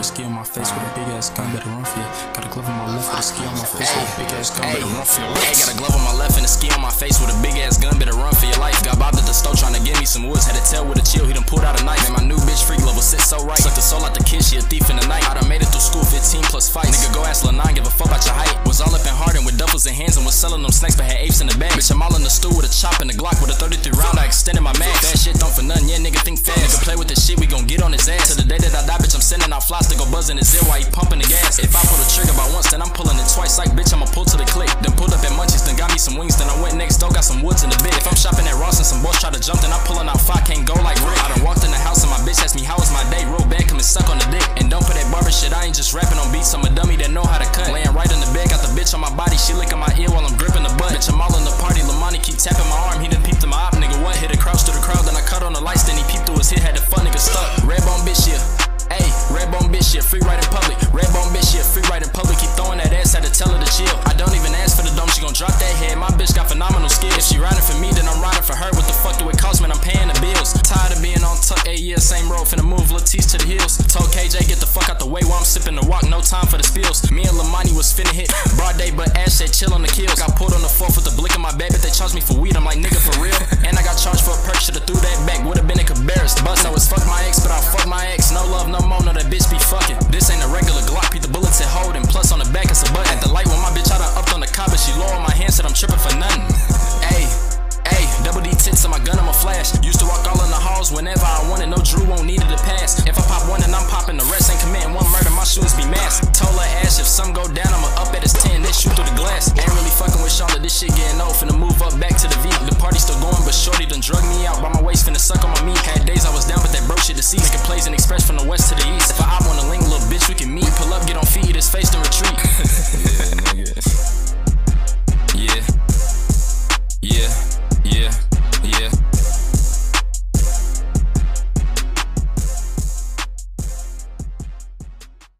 with a ski on my face with a big ass gun, better run for you. Got a glove on my left with a ski on my face with a big ass gun, better run for your life. Hey, got a glove on my left and a ski on my face with a big ass gun, better run for your life. Got bobbed at the stove trying to give me some woods, had to tell with a chill, he done pulled out a knife. And my new bitch freak level sit so right. Sucked the soul out the kid, she a thief in the night. I done made it through school, 15 plus fights. Nigga go ask Lil 9, give a fuck about your height. Was all up in Harden with duffels in hands and was selling them snacks but had apes in the bag. Bitch, I'm all in the stew with a chop and a Glock with a 33 round, I extended my mag. Bad shit don't for nothing, yeah nigga think fast. Nigga play with this shit, we gon' get on his ass. To the day that I die, bitch, I'm sending out flies to go buzz in his ear while he pumping the gas. If I pull the trigger by once, then I'm pulling it twice. Like bitch, I'ma pull to the click. Then pulled up at Munchies, then got me some wings. Then I went next door, got some woods in the bit. If I'm shopping at Ross and some boys try to jump, then I'm pulling out 5, can't go like Rick. I done walked in the house and my bitch asked me how was my day. Real bad, come and suck on the dick. And don't put that barber shit, I ain't just rapping on beats. I'm a dummy that know how to cut. Laying right in the bed, got the bitch on my body. She licking my ear while I'm gripping the butt. Bitch, I'm all in the party. Lamani keep tapping my arm. He done peeped to my op, nigga. What? Hit a crouch through the crowd, then I cut on the lights. Then he peeped through his head, had the fun nigga stuck. Red bone bitch, yeah. Ayy, red bone bitch, yeah. Free right in public. Red bone bitch, yeah. Free right in public. Keep throwing that ass, had to tell her to chill. I don't even ask for the dome, she gon' drop that head. My bitch got phenomenal skills. If she riding for me, then I'm riding for her. What the fuck do it cost, man? I'm paying the bills. Tired of being on tuck, 8 years, same road. Finna move Latisse to the hills. Told KJ, get the fuck out the way while I'm sipping the walk. No time for the spills. Me and Lamani was finna hit broad day, but Ash said chill on the kills. Got pulled on the 4th with the blick in my bag, but they charged me for weed. I'm like, nigga, for real. And I got charged for a perk, should've threw that back. Would've been in Cabarrus. Bust, no, it's fuck my ex, but I fuck my ex. No love, no more, no, that bitch be fucking. This ain't a regular Glock, beat the bullets at hold, and plus on the back it's a button. At the light when my bitch I done upped on the cop, but she low on my hand, said I'm tripping for nothing. Ayy, ayy, double D tits on my gun, I'm a flash. Used to walk all in the halls whenever I wanted, no Drew won't need it to pass. If I pop one and I'm popping, the rest ain't committing one murder, my shoes be masked. Told her Ash, if some go down, I'ma up at his 10, then shoot through the glass. Ain't really fucking with Charlotte, this shit getting old, finna move up back to the V. The party still going, but shorty done drug me out, by my waist finna suck on my meat. Had days I was down, but that broke shit deceased. Making plays and express from the west to the east. If I op on the link, little bitch, we can meet. Pull up, get on feet, his face, then retreat.